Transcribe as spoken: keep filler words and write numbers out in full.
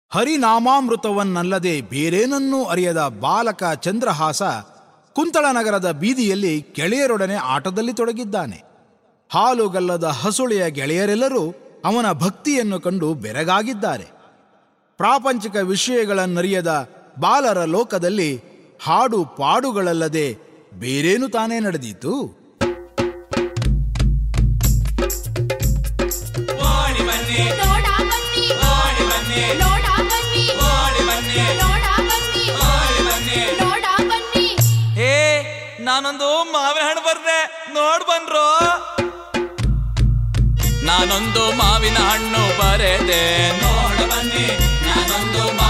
ಹರಿನಾಮಾಮೃತವನ್ನಲ್ಲದೆ ಬೇರೇನನ್ನೂ ಅರಿಯದ ಬಾಲಕ ಚಂದ್ರಹಾಸ ಕುಂತಳನಗರದ ಬೀದಿಯಲ್ಲಿ ಗೆಳೆಯರೊಡನೆ ಆಟದಲ್ಲಿ ತೊಡಗಿದ್ದಾನೆ. ಹಾಲುಗಲ್ಲದ ಹಸುಳೆಯ ಗೆಳೆಯರೆಲ್ಲರೂ ಅವನ ಭಕ್ತಿಯನ್ನು ಕಂಡು ಬೆರಗಾಗಿದ್ದಾರೆ. ಪ್ರಾಪಂಚಿಕ ವಿಷಯಗಳನ್ನರಿಯದ ಬಾಲರ ಲೋಕದಲ್ಲಿ ಹಾಡು ಪಾಡುಗಳಲ್ಲದೆ ಬೇರೇನು ತಾನೇ ನಡೆದೀತು? ಹೇ, ನಾನೊಂದು ಮಾವಿನ ಹಣ್ಣು ಬರ್ದೆ, ನೋಡ್ ಬನ್ರೋ. ನಾನೊಂದು ಮಾವಿನ ಹಣ್ಣು ಬರೆದೆ, ನೋಡ ಬನ್ನಿ. ನಾನೊಂದು